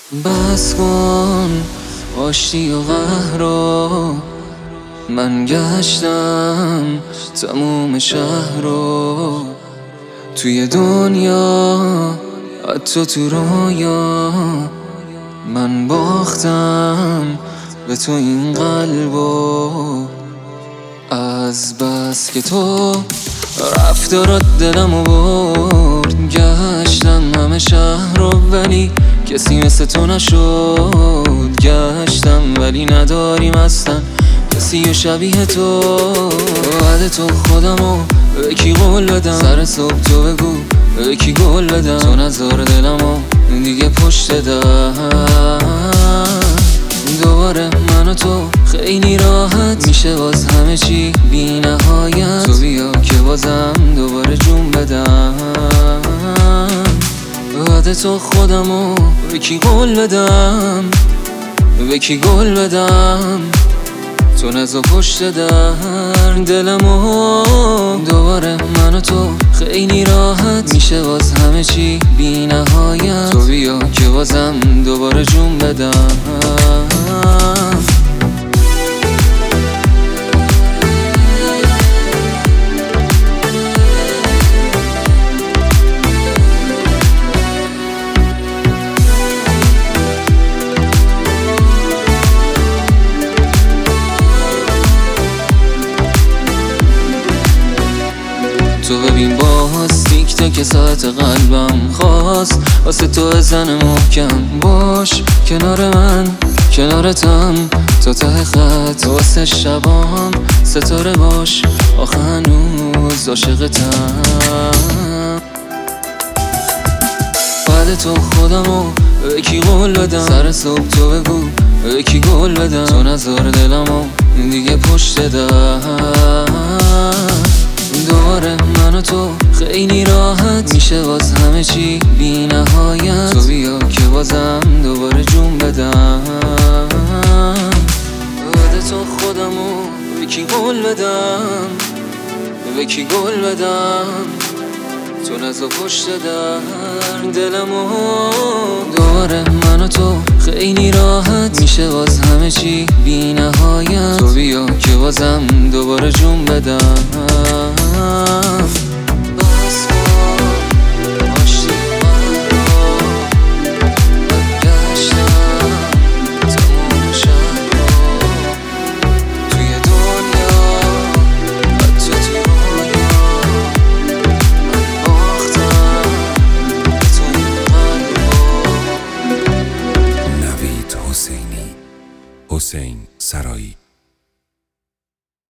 بس کن آشتی و قهر رو، من گشتم تموم شهر رو، توی دنیا حتی تو رویا، من باختم به تو این قلبو. از بس که تو رفتارات دلمو برد، گشتم همه شهر رو ولی کسی مثل تو نشد. گشتم ولی نداریم اصلا کسی شبیه تو. بعد تو خودمو به کی قول بدم، سر صبح تو بگو به کی گل بدم. تو نذار دلمو دیگه پشت در، دوباره من و تو خیلی راحت میشه باز همه چی بی نهایت. تو بیا که بازم دوباره جون بدم، بعد تو خودمو به کی قول بدم، به کی گل بدم. تو نزا پشت در دلمو، دوباره من و تو خیلی راحت میشه باز همه چی بی نهایت. تو بیا که بازم دوباره جون بدم. تو ببین باز تیک تاک ساعت قلبم خواست واسه تو زن محکم. باش کنار من کنارتم تا ته خط، واسه شبام ستاره باش آخه هنوز عاشقتم. بعد تو خودمو به کی قول بدم، سر صبح تو بگو به کی گل بدم. تو نذار دلمو دیگه پشت در، دوباره من و تو خیلی راحت میشه باز همه چی بی نهایت. تو بیا که بازم دوباره جون بدم، بعد تو خودمو به کی قول بدم، به کی گل بدم. تو نزا پشت در دلمو، دوباره من و تو خیلی راحت میشه باز همه چی بی نهایت. تو بیا که بازم دوباره جون بدم. بس کن آشتی من رو، من گشتم تموم شهر رو، توی دنیا حتی تو رویا، من باختم به تو این قلبو. نوید حسینی، حسین سرایی.